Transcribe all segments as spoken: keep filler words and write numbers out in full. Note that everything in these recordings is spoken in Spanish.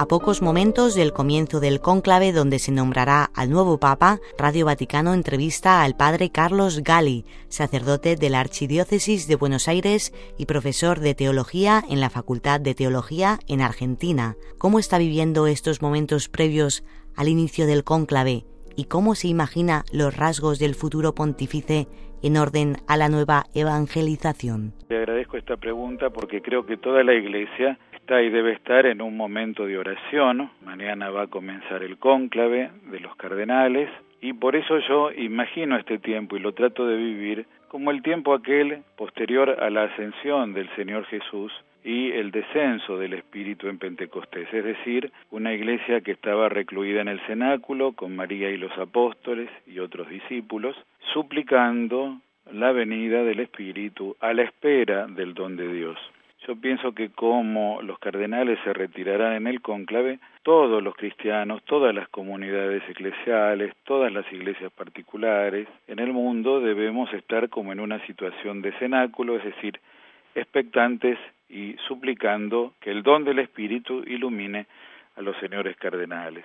A pocos momentos del comienzo del cónclave donde se nombrará al nuevo Papa, Radio Vaticano entrevista al padre Carlos Gali, sacerdote de la Archidiócesis de Buenos Aires y profesor de Teología en la Facultad de Teología en Argentina. ¿Cómo está viviendo estos momentos previos al inicio del cónclave y cómo se imagina los rasgos del futuro pontífice en orden a la nueva evangelización? Le agradezco esta pregunta porque creo que toda la Iglesia está y debe estar en un momento de oración. Mañana va a comenzar el cónclave de los cardenales y por eso yo imagino este tiempo y lo trato de vivir como el tiempo aquel posterior a la ascensión del Señor Jesús y el descenso del Espíritu en Pentecostés, es decir, una iglesia que estaba recluida en el cenáculo con María y los apóstoles y otros discípulos, suplicando la venida del Espíritu a la espera del don de Dios. Yo pienso que como los cardenales se retirarán en el cónclave, todos los cristianos, todas las comunidades eclesiales, todas las iglesias particulares en el mundo debemos estar como en una situación de cenáculo, es decir, expectantes y suplicando que el don del Espíritu ilumine a los señores cardenales.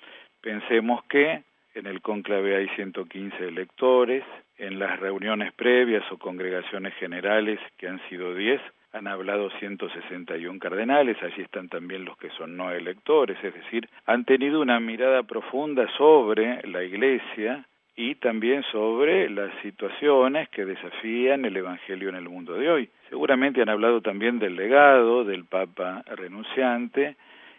Pensemos que en el cónclave hay ciento quince electores, en las reuniones previas o congregaciones generales, que han sido diez, han hablado ciento sesenta y uno cardenales, allí están también los que son no electores, es decir, han tenido una mirada profunda sobre la Iglesia y también sobre las situaciones que desafían el Evangelio en el mundo de hoy. Seguramente han hablado también del legado del Papa renunciante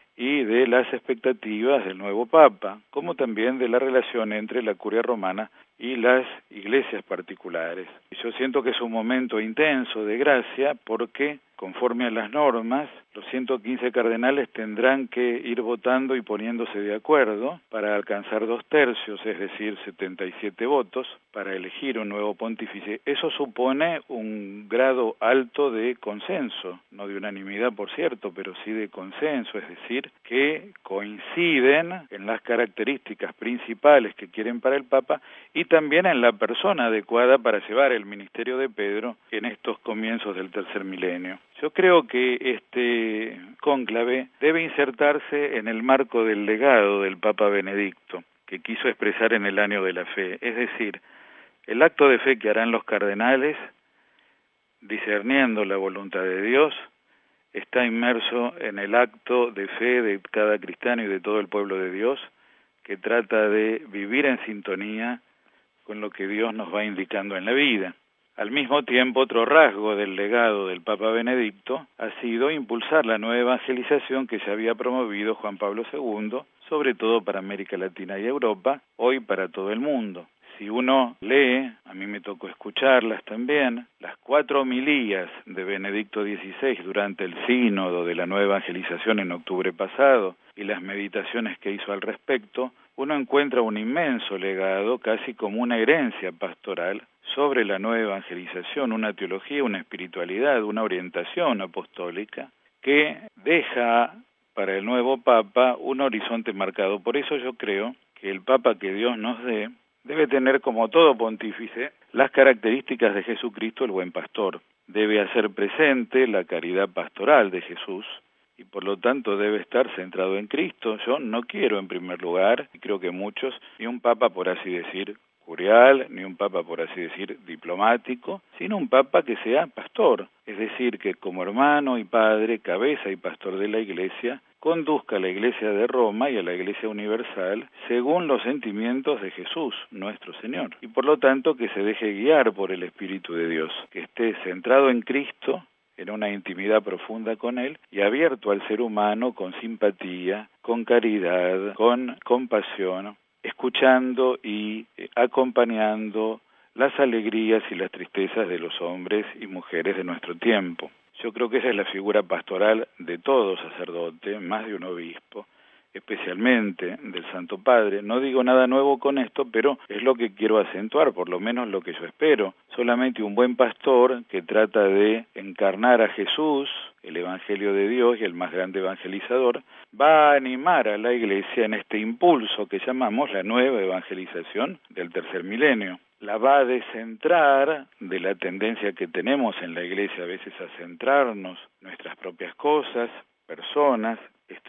y de las expectativas del nuevo Papa, como también de la relación entre la Curia Romana y las iglesias particulares. Yo siento que es un momento intenso de gracia porque, conforme a las normas, los ciento quince cardenales tendrán que ir votando y poniéndose de acuerdo para alcanzar dos tercios, es decir, setenta y siete votos, para elegir un nuevo pontífice. Eso supone un grado alto de consenso, no de unanimidad, por cierto, pero sí de consenso, es decir, que coinciden en las características principales que quieren para el Papa y también en la persona adecuada para llevar el ministerio de Pedro en estos comienzos del tercer milenio. Yo creo que este cónclave debe insertarse en el marco del legado del Papa Benedicto, que quiso expresar en el año de la fe, es decir, el acto de fe que harán los cardenales, discerniendo la voluntad de Dios, está inmerso en el acto de fe de cada cristiano y de todo el pueblo de Dios, que trata de vivir en sintonía con lo que Dios nos va indicando en la vida. Al mismo tiempo, otro rasgo del legado del Papa Benedicto ha sido impulsar la nueva evangelización que se había promovido Juan Pablo segundo, sobre todo para América Latina y Europa, hoy para todo el mundo. Si uno lee, a mí me tocó escucharlas también, las cuatro homilías de Benedicto dieciséis durante el sínodo de la nueva evangelización en octubre pasado y las meditaciones que hizo al respecto, uno encuentra un inmenso legado, casi como una herencia pastoral, sobre la nueva evangelización, una teología, una espiritualidad, una orientación apostólica que deja para el nuevo Papa un horizonte marcado. Por eso yo creo que el Papa que Dios nos dé debe tener, como todo pontífice, las características de Jesucristo el buen pastor. Debe hacer presente la caridad pastoral de Jesús y por lo tanto debe estar centrado en Cristo. Yo no quiero en primer lugar, y creo que muchos, ni un Papa por así decir curial, ni un Papa por así decir diplomático, sino un Papa que sea pastor, es decir, que como hermano y padre, cabeza y pastor de la Iglesia, conduzca a la Iglesia de Roma y a la Iglesia universal según los sentimientos de Jesús, nuestro Señor, y por lo tanto que se deje guiar por el Espíritu de Dios, que esté centrado en Cristo, en una intimidad profunda con Él y abierto al ser humano con simpatía, con caridad, con compasión, escuchando y acompañando las alegrías y las tristezas de los hombres y mujeres de nuestro tiempo. Yo creo que esa es la figura pastoral de todo sacerdote, más de un obispo, especialmente del Santo Padre. No digo nada nuevo con esto, pero es lo que quiero acentuar, por lo menos lo que yo espero. Solamente un buen pastor que trata de encarnar a Jesús, el Evangelio de Dios y el más grande evangelizador, va a animar a la Iglesia en este impulso que llamamos la nueva evangelización del tercer milenio. La va a descentrar de la tendencia que tenemos en la Iglesia a veces a centrarnos nuestras propias cosas, personas, estructuras,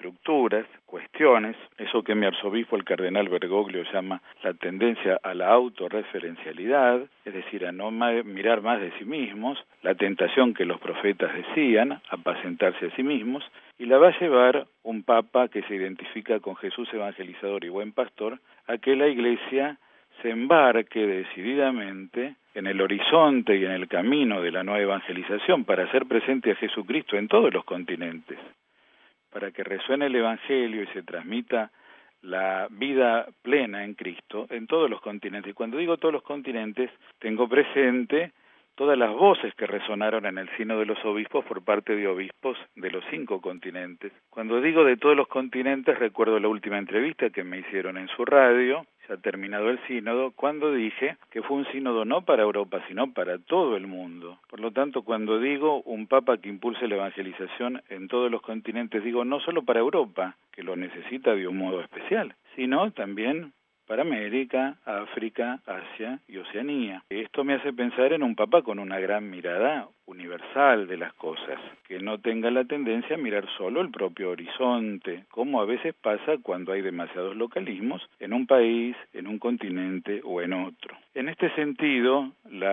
estructuras, cuestiones, eso que mi arzobispo, el cardenal Bergoglio, llama la tendencia a la autorreferencialidad, es decir, a no mirar más de sí mismos, la tentación que los profetas decían, apacentarse a sí mismos, y la va a llevar un papa que se identifica con Jesús evangelizador y buen pastor, a que la Iglesia se embarque decididamente en el horizonte y en el camino de la nueva evangelización para hacer presente a Jesucristo en todos los continentes, para que resuene el Evangelio y se transmita la vida plena en Cristo en todos los continentes. Y cuando digo todos los continentes, tengo presente todas las voces que resonaron en el Sínodo de los Obispos por parte de obispos de los cinco continentes. Cuando digo de todos los continentes, recuerdo la última entrevista que me hicieron en su radio, ya terminado el sínodo, cuando dije que fue un sínodo no para Europa, sino para todo el mundo. Por lo tanto, cuando digo un papa que impulse la evangelización en todos los continentes, digo no solo para Europa, que lo necesita de un modo especial, sino también para América, África, Asia y Oceanía. Esto me hace pensar en un papa con una gran mirada universal de las cosas, que no tenga la tendencia a mirar solo el propio horizonte, como a veces pasa cuando hay demasiados localismos en un país, en un continente o en otro. En este sentido,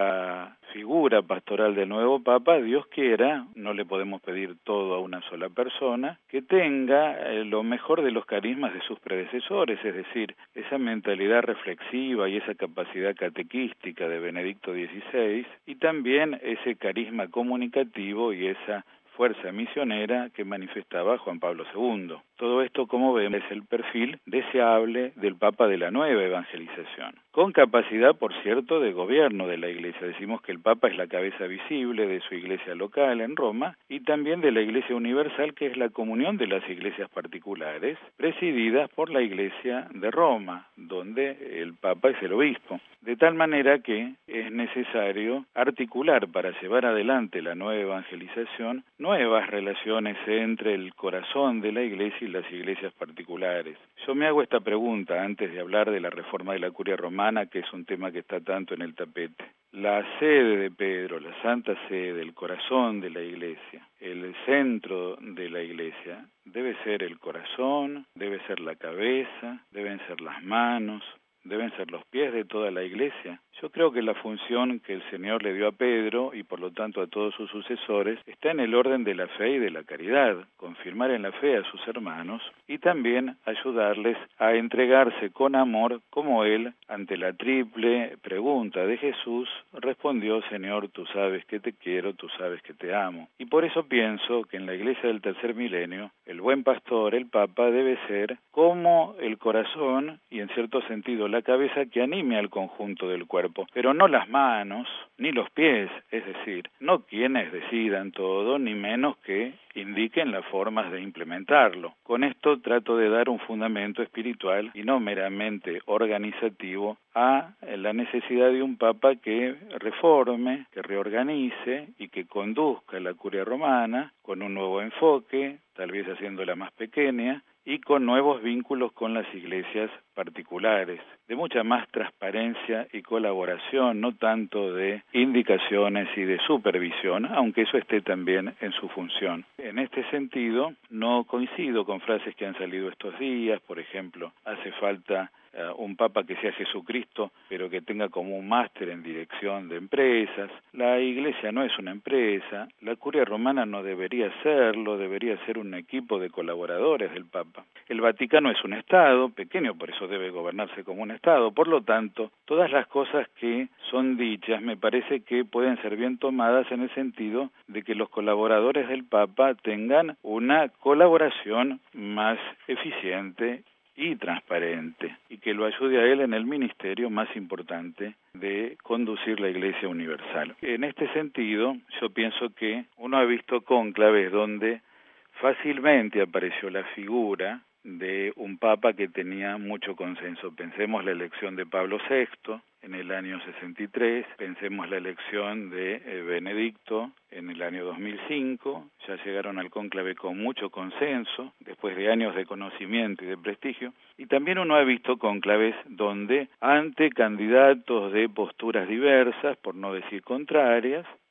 la figura pastoral del nuevo Papa, Dios quiera, no le podemos pedir todo a una sola persona, que tenga eh, lo mejor de los carismas de sus predecesores, es decir, esa mentalidad reflexiva y esa capacidad catequística de Benedicto dieciséis, y también ese carisma comunicativo y esa fuerza misionera que manifestaba Juan Pablo segundo. Todo esto, como vemos, es el perfil deseable del Papa de la nueva evangelización, con capacidad, por cierto, de gobierno de la Iglesia. Decimos que el Papa es la cabeza visible de su iglesia local en Roma y también de la Iglesia universal, que es la comunión de las iglesias particulares, presididas por la Iglesia de Roma, donde el Papa es el obispo. De tal manera que es necesario articular para llevar adelante la nueva evangelización nuevas relaciones entre el corazón de la Iglesia y las iglesias particulares. Yo me hago esta pregunta antes de hablar de la reforma de la Curia Romana, que es un tema que está tanto en el tapete. La sede de Pedro, la Santa Sede, el corazón de la Iglesia, el centro de la Iglesia, debe ser el corazón, debe ser la cabeza, deben ser las manos, deben ser los pies de toda la Iglesia. Yo creo que la función que el Señor le dio a Pedro y por lo tanto a todos sus sucesores está en el orden de la fe y de la caridad, confirmar en la fe a sus hermanos y también ayudarles a entregarse con amor como Él, ante la triple pregunta de Jesús, respondió: Señor, tú sabes que te quiero, tú sabes que te amo. Y por eso pienso que en la Iglesia del tercer milenio, el buen pastor, el Papa, debe ser como el corazón y en cierto sentido la cabeza que anime al conjunto del cuerpo, pero no las manos ni los pies, es decir, no quienes decidan todo, ni menos que indiquen las formas de implementarlo. Con esto trato de dar un fundamento espiritual y no meramente organizativo a la necesidad de un Papa que reforme, que reorganice y que conduzca la Curia Romana con un nuevo enfoque, tal vez haciéndola más pequeña, y con nuevos vínculos con las iglesias particulares, de mucha más transparencia y colaboración, no tanto de indicaciones y de supervisión, aunque eso esté también en su función. En este sentido, no coincido con frases que han salido estos días, por ejemplo, hace falta Uh, un Papa que sea Jesucristo, pero que tenga como un máster en dirección de empresas. La Iglesia no es una empresa, la Curia Romana no debería serlo, debería ser un equipo de colaboradores del Papa. El Vaticano es un Estado, pequeño, por eso debe gobernarse como un Estado. Por lo tanto, todas las cosas que son dichas me parece que pueden ser bien tomadas en el sentido de que los colaboradores del Papa tengan una colaboración más eficiente y transparente, y que lo ayude a él en el ministerio más importante de conducir la Iglesia universal. En este sentido, yo pienso que uno ha visto cónclaves donde fácilmente apareció la figura de un Papa que tenía mucho consenso. Pensemos la elección de Pablo sexto en el año sesenta y tres, pensemos la elección de eh, Benedicto en el año dos mil cinco, ya llegaron al cónclave con mucho consenso, después de años de conocimiento y de prestigio, y también uno ha visto cónclaves donde, ante candidatos de posturas diversas, por no decir contrarias,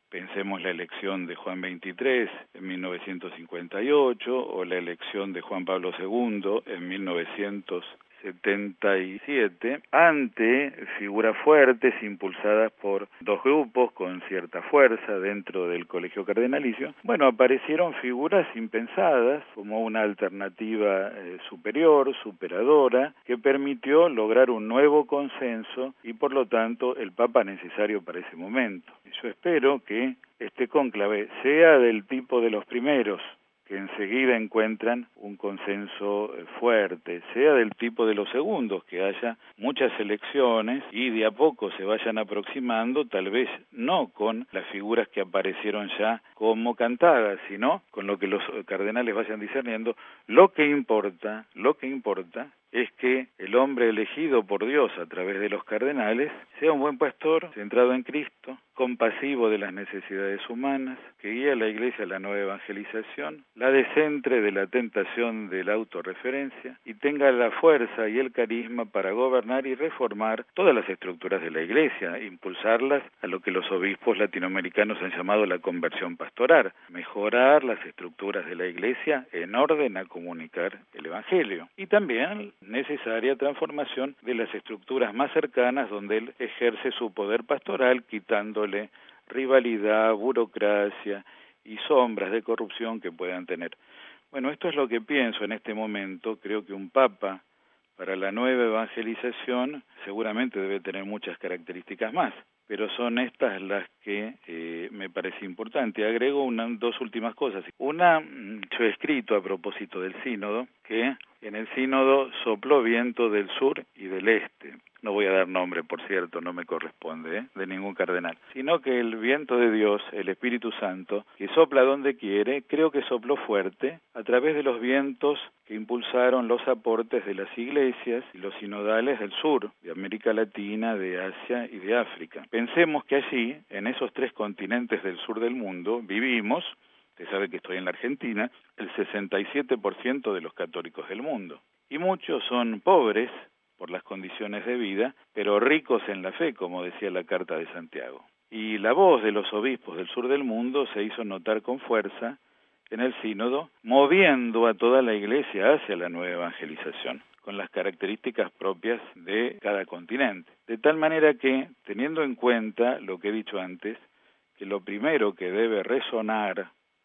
Pensemos la elección de Juan veintitrés en mil novecientos cincuenta y ocho o la elección de Juan Pablo segundo en mil novecientos setenta y siete, ante figuras fuertes impulsadas por dos grupos con cierta fuerza dentro del colegio cardenalicio. Bueno, aparecieron figuras impensadas como una alternativa eh, superior, superadora, que permitió lograr un nuevo consenso y por lo tanto el Papa necesario para ese momento. Yo espero que este cónclave sea del tipo de los primeros, que enseguida encuentran un consenso fuerte, sea del tipo de los segundos, que haya muchas elecciones y de a poco se vayan aproximando, tal vez no con las figuras que aparecieron ya como cantadas, sino con lo que los cardenales vayan discerniendo. Lo que importa, lo que importa es que el hombre elegido por Dios a través de los cardenales sea un buen pastor, centrado en Cristo, compasivo de las necesidades humanas, que guíe a la Iglesia a la nueva evangelización, la descentre de la tentación de la autorreferencia y tenga la fuerza y el carisma para gobernar y reformar todas las estructuras de la Iglesia, impulsarlas a lo que los obispos latinoamericanos han llamado la conversión pastoral, mejorar las estructuras de la Iglesia en orden a comunicar el Evangelio. Y también necesaria transformación de las estructuras más cercanas donde él ejerce su poder pastoral, quitándole rivalidad, burocracia y sombras de corrupción que puedan tener. Bueno, esto es lo que pienso en este momento. Creo que un papa para la nueva evangelización seguramente debe tener muchas características más, pero son estas las que eh, me parece importante. Agrego una, dos últimas cosas. Una, yo he escrito a propósito del sínodo, que en el sínodo sopló viento del sur y del este. No voy a dar nombre, por cierto, no me corresponde, ¿eh? de ningún cardenal, sino que el viento de Dios, el Espíritu Santo, que sopla donde quiere, creo que sopló fuerte a través de los vientos que impulsaron los aportes de las iglesias y los sinodales del sur, de América Latina, de Asia y de África. Pensemos que allí, en esos tres continentes del sur del mundo, vivimos, usted sabe que estoy en la Argentina, el sesenta y siete por ciento de los católicos del mundo. Y muchos son pobres por las condiciones de vida, pero ricos en la fe, como decía la Carta de Santiago. Y la voz de los obispos del sur del mundo se hizo notar con fuerza en el sínodo, moviendo a toda la Iglesia hacia la nueva evangelización, con las características propias de cada continente. De tal manera que, teniendo en cuenta lo que he dicho antes, que lo primero que debe resonar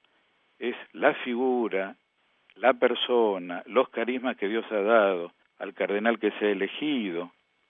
es la figura, la persona, los carismas que Dios ha dado al cardenal que se ha elegido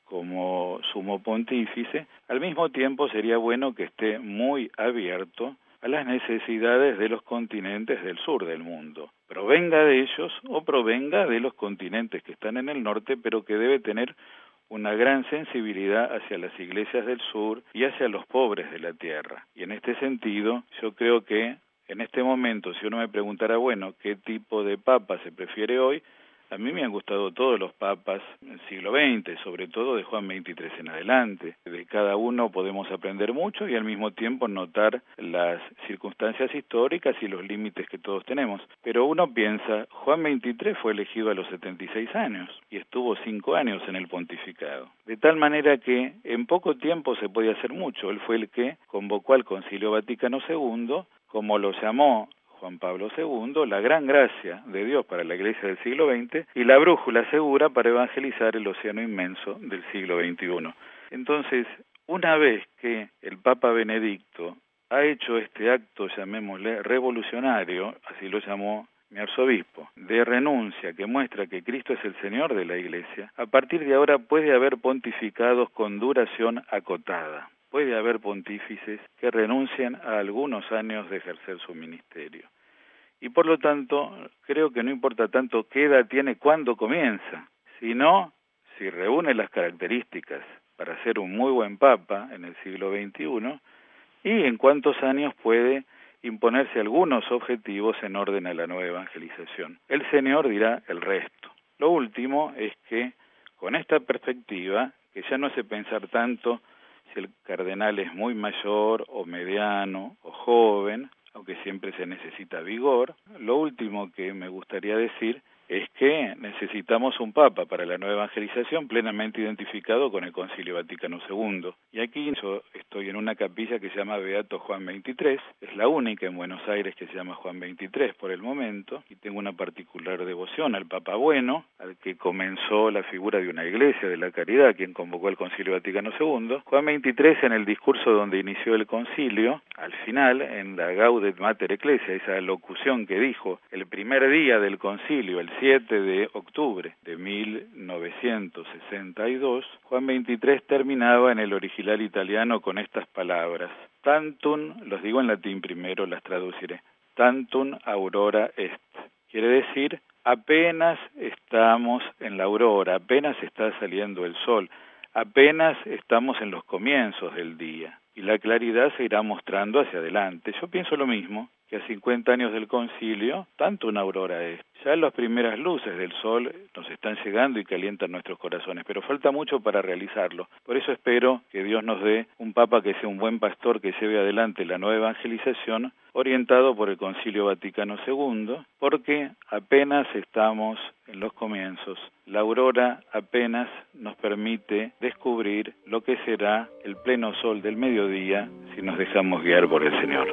como sumo pontífice, al mismo tiempo sería bueno que esté muy abierto a las necesidades de los continentes del sur del mundo, provenga de ellos o provenga de los continentes que están en el norte, pero que debe tener una gran sensibilidad hacia las iglesias del sur y hacia los pobres de la tierra. Y en este sentido, yo creo que en este momento, si uno me preguntara, bueno, ¿qué tipo de papa se prefiere hoy? A mí me han gustado todos los papas del siglo veinte, sobre todo de Juan veintitrés en adelante. De cada uno podemos aprender mucho y al mismo tiempo notar las circunstancias históricas y los límites que todos tenemos. Pero uno piensa, Juan veintitrés fue elegido a los setenta y seis años y estuvo cinco años en el pontificado. De tal manera que en poco tiempo se podía hacer mucho. Él fue el que convocó al Concilio Vaticano segundo, como lo llamó Juan Pablo segundo, la gran gracia de Dios para la Iglesia del siglo veinte y la brújula segura para evangelizar el océano inmenso del siglo veintiuno. Entonces, una vez que el Papa Benedicto ha hecho este acto, llamémosle revolucionario, así lo llamó mi arzobispo, de renuncia que muestra que Cristo es el Señor de la Iglesia, a partir de ahora puede haber pontificados con duración acotada. Puede haber pontífices que renuncien a algunos años de ejercer su ministerio. Y por lo tanto, creo que no importa tanto qué edad tiene cuándo comienza, sino si reúne las características para ser un muy buen papa en el siglo veintiuno y en cuántos años puede imponerse algunos objetivos en orden a la nueva evangelización. El Señor dirá el resto. Lo último es que con esta perspectiva, que ya no hace pensar tanto si el cardenal es muy mayor o mediano o joven, aunque siempre se necesita vigor, lo último que me gustaría decir es que necesitamos un Papa para la nueva evangelización plenamente identificado con el Concilio Vaticano segundo. Y aquí yo estoy en una capilla que se llama Beato Juan veintitrés, es la única en Buenos Aires que se llama Juan veintitrés por el momento, y tengo una particular devoción al Papa Bueno, al que comenzó la figura de una iglesia de la caridad, quien convocó al Concilio Vaticano segundo. Juan veintitrés, en el discurso donde inició el concilio, al final, en la Gaudet Mater Ecclesia, esa locución que dijo el primer día del concilio, el siete de octubre de mil novecientos sesenta y dos, Juan veintitrés terminaba en el original italiano con estas palabras: tantum, los digo en latín primero, las traduciré, tantum aurora est. Quiere decir, apenas estamos en la aurora, apenas está saliendo el sol, apenas estamos en los comienzos del día, y la claridad se irá mostrando hacia adelante. Yo pienso lo mismo, que a cincuenta años del concilio, tanto una aurora es. Ya las primeras luces del sol nos están llegando y calientan nuestros corazones, pero falta mucho para realizarlo. Por eso espero que Dios nos dé un Papa que sea un buen pastor, que lleve adelante la nueva evangelización, orientado por el Concilio Vaticano segundo, porque apenas estamos en los comienzos. La aurora apenas nos permite descubrir lo que será el pleno sol del mediodía si nos dejamos guiar por el Señor.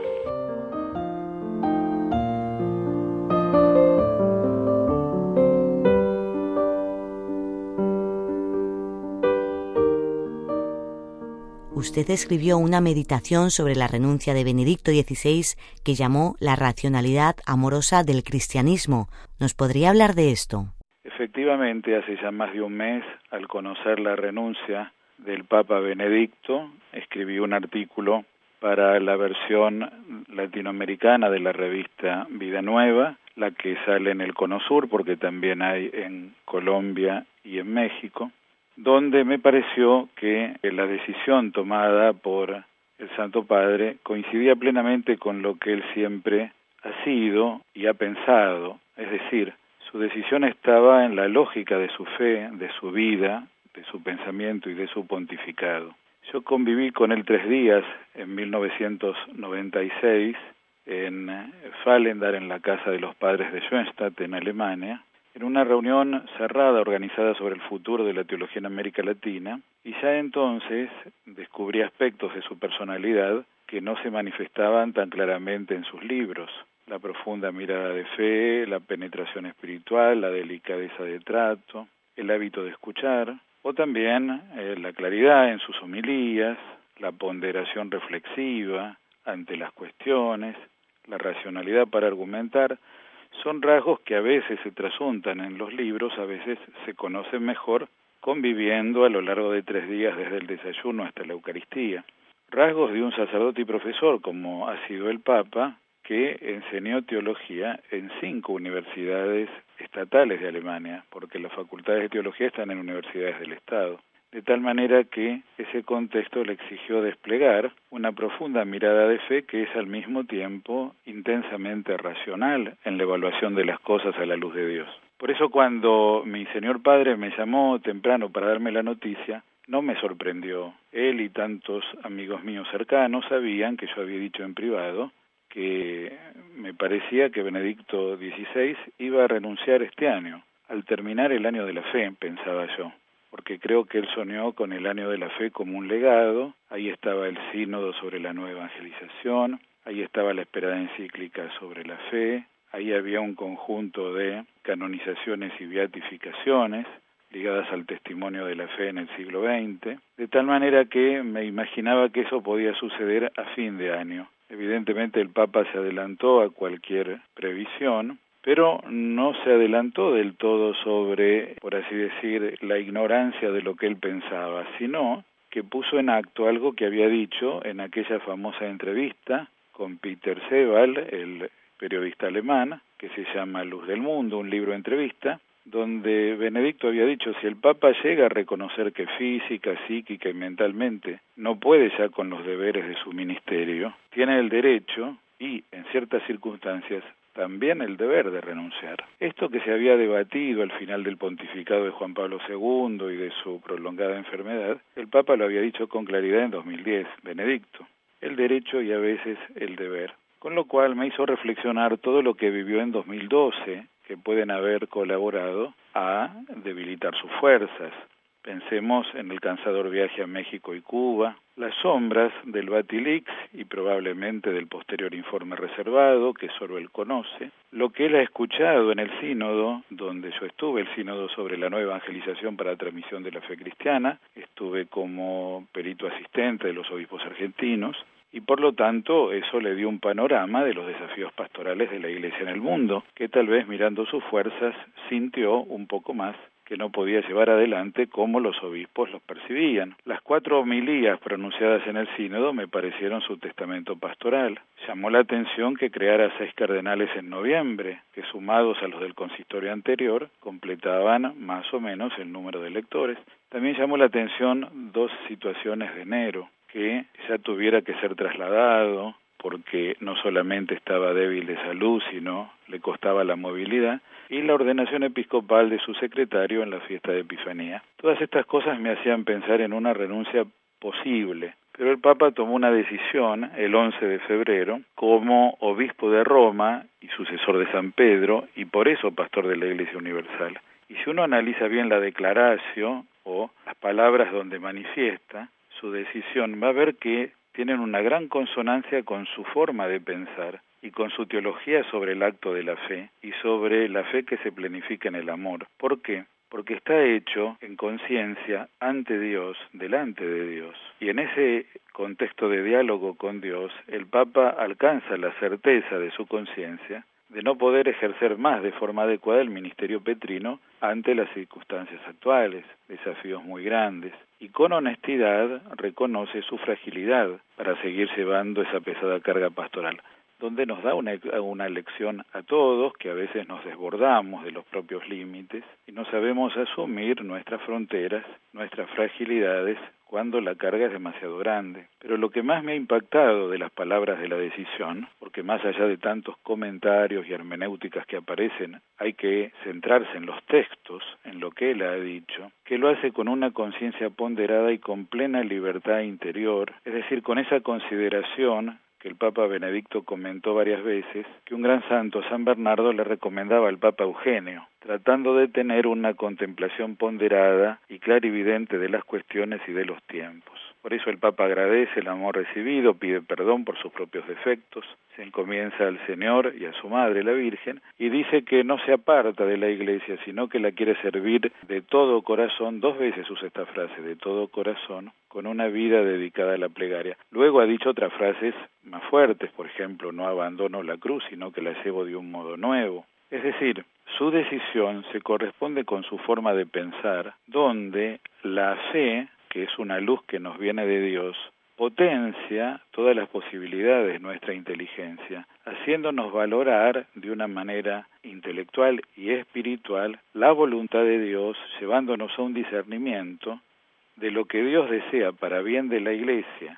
Usted escribió una meditación sobre la renuncia de Benedicto dieciséis que llamó La racionalidad amorosa del cristianismo. ¿Nos podría hablar de esto? Efectivamente, hace ya más de un mes, al conocer la renuncia del Papa Benedicto, escribí un artículo para la versión latinoamericana de la revista Vida Nueva, la que sale en el Cono Sur, porque también hay en Colombia y en México, donde me pareció que la decisión tomada por el Santo Padre coincidía plenamente con lo que él siempre ha sido y ha pensado, es decir, su decisión estaba en la lógica de su fe, de su vida, de su pensamiento y de su pontificado. Yo conviví con él tres días en mil novecientos noventa y seis en Fallendar, en la casa de los padres de Schoenstatt, en Alemania, en una reunión cerrada organizada sobre el futuro de la teología en América Latina, y ya entonces descubrí aspectos de su personalidad que no se manifestaban tan claramente en sus libros: la profunda mirada de fe, la penetración espiritual, la delicadeza de trato, el hábito de escuchar, o también eh, la claridad en sus homilías, la ponderación reflexiva ante las cuestiones, la racionalidad para argumentar. Son rasgos que a veces se trasuntan en los libros, a veces se conocen mejor conviviendo a lo largo de tres días desde el desayuno hasta la Eucaristía. Rasgos de un sacerdote y profesor, como ha sido el Papa, que enseñó teología en cinco universidades estatales de Alemania, porque las facultades de teología están en universidades del Estado. De tal manera que ese contexto le exigió desplegar una profunda mirada de fe que es al mismo tiempo intensamente racional en la evaluación de las cosas a la luz de Dios. Por eso cuando mi señor padre me llamó temprano para darme la noticia, no me sorprendió. Él y tantos amigos míos cercanos sabían que yo había dicho en privado que me parecía que Benedicto dieciséis iba a renunciar este año, al terminar el año de la fe, pensaba yo, porque creo que él soñó con el año de la fe como un legado. Ahí estaba el sínodo sobre la nueva evangelización, ahí estaba la esperada encíclica sobre la fe, ahí había un conjunto de canonizaciones y beatificaciones ligadas al testimonio de la fe en el siglo veinte, de tal manera que me imaginaba que eso podía suceder a fin de año. Evidentemente el Papa se adelantó a cualquier previsión, pero no se adelantó del todo sobre, por así decir, la ignorancia de lo que él pensaba, sino que puso en acto algo que había dicho en aquella famosa entrevista con Peter Sebald, el periodista alemán, que se llama Luz del Mundo, un libro de entrevista, donde Benedicto había dicho: si el Papa llega a reconocer que física, psíquica y mentalmente no puede ya con los deberes de su ministerio, tiene el derecho y, en ciertas circunstancias, también el deber de renunciar. Esto que se había debatido al final del pontificado de Juan Pablo segundo y de su prolongada enfermedad, el Papa lo había dicho con claridad en dos mil diez, Benedicto: el derecho y a veces el deber. con lo cual me hizo reflexionar todo lo que vivió en dos mil doce, que pueden haber colaborado a debilitar sus fuerzas. Pensemos en el cansador viaje a México y Cuba, las sombras del Batilix y probablemente del posterior informe reservado, que solo él conoce, lo que él ha escuchado en el sínodo, donde yo estuve, el sínodo sobre la nueva evangelización para la transmisión de la fe cristiana, estuve como perito asistente de los obispos argentinos, y por lo tanto eso le dio un panorama de los desafíos pastorales de la Iglesia en el mundo, que tal vez mirando sus fuerzas sintió un poco más que no podía llevar adelante como los obispos los percibían. Las cuatro homilías pronunciadas en el sínodo me parecieron su testamento pastoral. Llamó la atención que creara seis cardenales en noviembre, que sumados a los del consistorio anterior, completaban más o menos el número de electores. También llamó la atención dos situaciones de enero, que ya tuviera que ser trasladado, porque no solamente estaba débil de salud, sino le costaba la movilidad, y la ordenación episcopal de su secretario en la fiesta de Epifanía. Todas estas cosas me hacían pensar en una renuncia posible, pero el Papa tomó una decisión el once de febrero como obispo de Roma y sucesor de San Pedro, y por eso pastor de la Iglesia Universal. Y si uno analiza bien la declaración o las palabras donde manifiesta su decisión, va a ver que tienen una gran consonancia con su forma de pensar y con su teología sobre el acto de la fe y sobre la fe que se planifica en el amor. ¿Por qué? Porque está hecho en conciencia ante Dios, delante de Dios. Y en ese contexto de diálogo con Dios, el Papa alcanza la certeza de su conciencia de no poder ejercer más de forma adecuada el ministerio petrino ante las circunstancias actuales, desafíos muy grandes, y con honestidad reconoce su fragilidad para seguir llevando esa pesada carga pastoral, donde nos da una, una lección a todos, que a veces nos desbordamos de los propios límites y no sabemos asumir nuestras fronteras, nuestras fragilidades, cuando la carga es demasiado grande. Pero lo que más me ha impactado de las palabras de la decisión, porque más allá de tantos comentarios y hermenéuticas que aparecen, hay que centrarse en los textos, en lo que él ha dicho, que lo hace con una conciencia ponderada y con plena libertad interior, es decir, con esa consideración que el Papa Benedicto comentó varias veces, que un gran santo, San Bernardo, le recomendaba al Papa Eugenio, tratando de tener una contemplación ponderada y clarividente de las cuestiones y de los tiempos. Por eso el Papa agradece el amor recibido, pide perdón por sus propios defectos, se encomienza al Señor y a su Madre, la Virgen, y dice que no se aparta de la Iglesia, sino que la quiere servir de todo corazón, dos veces usa esta frase, de todo corazón, con una vida dedicada a la plegaria. Luego ha dicho otras frases más fuertes, por ejemplo, no abandono la cruz, sino que la llevo de un modo nuevo. Es decir, su decisión se corresponde con su forma de pensar, donde la fe, que es una luz que nos viene de Dios, potencia todas las posibilidades de nuestra inteligencia, haciéndonos valorar de una manera intelectual y espiritual la voluntad de Dios, llevándonos a un discernimiento de lo que Dios desea para bien de la Iglesia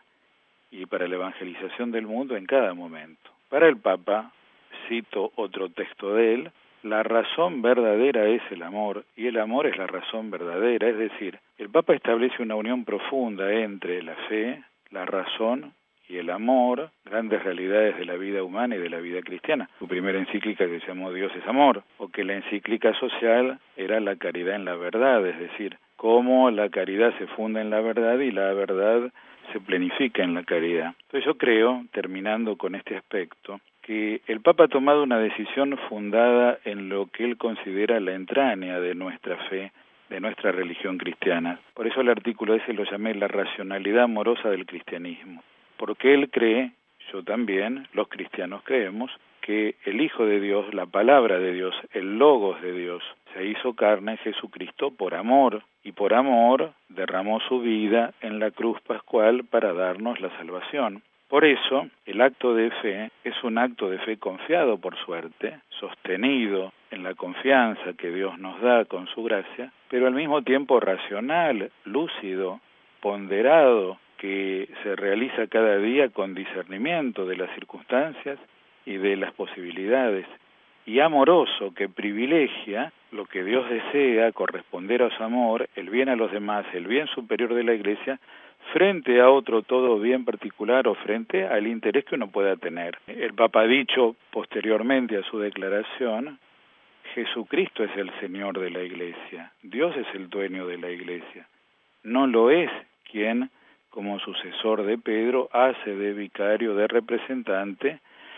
y para la evangelización del mundo en cada momento. Para el Papa, cito otro texto de él, la razón verdadera es el amor, y el amor es la razón verdadera, es decir, el Papa establece una unión profunda entre la fe, la razón y el amor, grandes realidades de la vida humana y de la vida cristiana. Su primera encíclica, que se llamó Dios es amor, o que la encíclica social era la caridad en la verdad, es decir, cómo la caridad se funda en la verdad y la verdad se planifica en la caridad. Entonces yo creo, terminando con este aspecto, que el Papa ha tomado una decisión fundada en lo que él considera la entraña de nuestra fe, de nuestra religión cristiana. Por eso el artículo ese lo llamé la racionalidad amorosa del cristianismo. Porque él cree, yo también, los cristianos creemos, que el Hijo de Dios, la palabra de Dios, el Logos de Dios, se hizo carne en Jesucristo por amor, y por amor derramó su vida en la cruz pascual para darnos la salvación. Por eso, el acto de fe es un acto de fe confiado, por suerte, sostenido en la confianza que Dios nos da con su gracia, pero al mismo tiempo racional, lúcido, ponderado, que se realiza cada día con discernimiento de las circunstancias y de las posibilidades, y amoroso, que privilegia lo que Dios desea, corresponder a su amor, el bien a los demás, el bien superior de la Iglesia, frente a otro todo bien particular o frente al interés que uno pueda tener. El Papa ha dicho posteriormente a su declaración, Jesucristo es el Señor de la Iglesia, Dios es el dueño de la Iglesia, no lo es quien, como sucesor de Pedro, hace de vicario, de representante,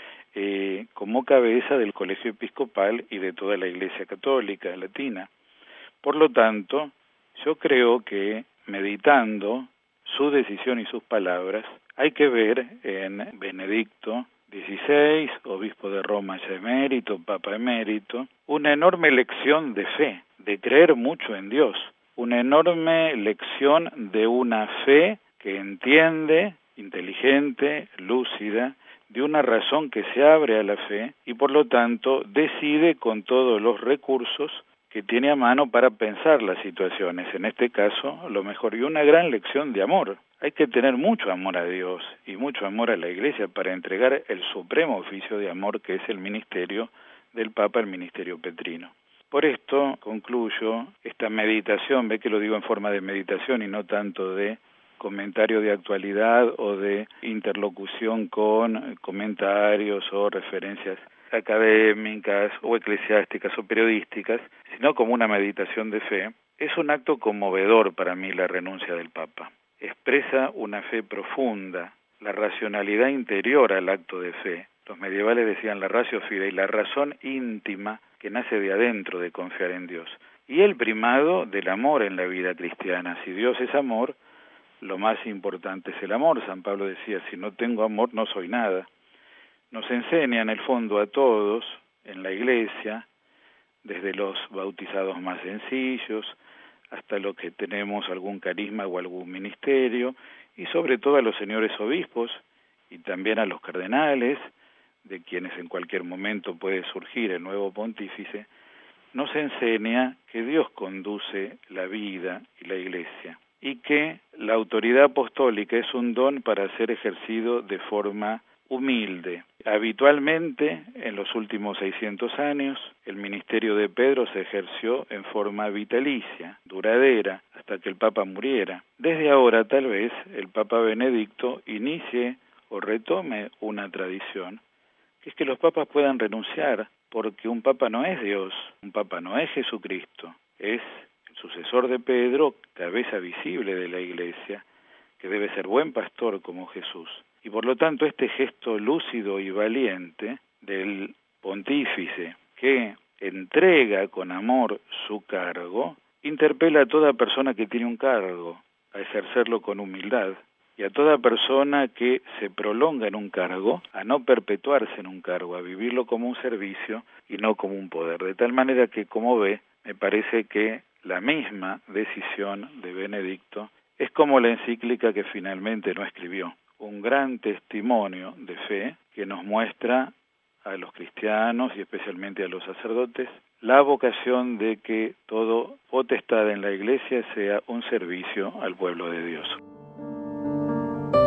eh, como cabeza del colegio episcopal y de toda la Iglesia católica latina. Por lo tanto, yo creo que meditando su decisión y sus palabras, hay que ver en Benedicto dieciséis, obispo de Roma ya emérito, papa emérito, una enorme lección de fe, de creer mucho en Dios, una enorme lección de una fe que entiende, inteligente, lúcida, de una razón que se abre a la fe y por lo tanto decide con todos los recursos que tiene a mano para pensar las situaciones, en este caso lo mejor, y una gran lección de amor. Hay que tener mucho amor a Dios y mucho amor a la Iglesia para entregar el supremo oficio de amor que es el ministerio del Papa, el ministerio petrino. Por esto concluyo esta meditación, ve que lo digo en forma de meditación y no tanto de comentario de actualidad o de interlocución con comentarios o referencias académicas o eclesiásticas o periodísticas, sino como una meditación de fe. Es un acto conmovedor para mí la renuncia del Papa. Expresa una fe profunda, la racionalidad interior al acto de fe. Los medievales decían la ratio fidei, la razón íntima que nace de adentro de confiar en Dios. Y el primado del amor en la vida cristiana. Si Dios es amor, lo más importante es el amor. San Pablo decía, si no tengo amor no soy nada. Nos enseña en el fondo a todos, en la Iglesia, desde los bautizados más sencillos, hasta los que tenemos algún carisma o algún ministerio, y sobre todo a los señores obispos, y también a los cardenales, de quienes en cualquier momento puede surgir el nuevo pontífice, nos enseña que Dios conduce la vida y la Iglesia, y que la autoridad apostólica es un don para ser ejercido de forma humilde. Habitualmente, en los últimos seiscientos años, el ministerio de Pedro se ejerció en forma vitalicia, duradera, hasta que el Papa muriera. Desde ahora, tal vez, el Papa Benedicto inicie o retome una tradición, que es que los papas puedan renunciar, porque un papa no es Dios, un papa no es Jesucristo, es el sucesor de Pedro, cabeza visible de la Iglesia, que debe ser buen pastor como Jesús. Y por lo tanto este gesto lúcido y valiente del pontífice que entrega con amor su cargo, interpela a toda persona que tiene un cargo a ejercerlo con humildad y a toda persona que se prolonga en un cargo a no perpetuarse en un cargo, a vivirlo como un servicio y no como un poder. De tal manera que, como ve, me parece que la misma decisión de Benedicto es como la encíclica que finalmente no escribió. Un gran testimonio de fe que nos muestra a los cristianos y especialmente a los sacerdotes la vocación de que todo potestad en la Iglesia sea un servicio al pueblo de Dios.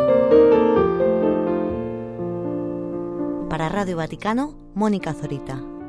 Para Radio Vaticano, Mónica Zorita.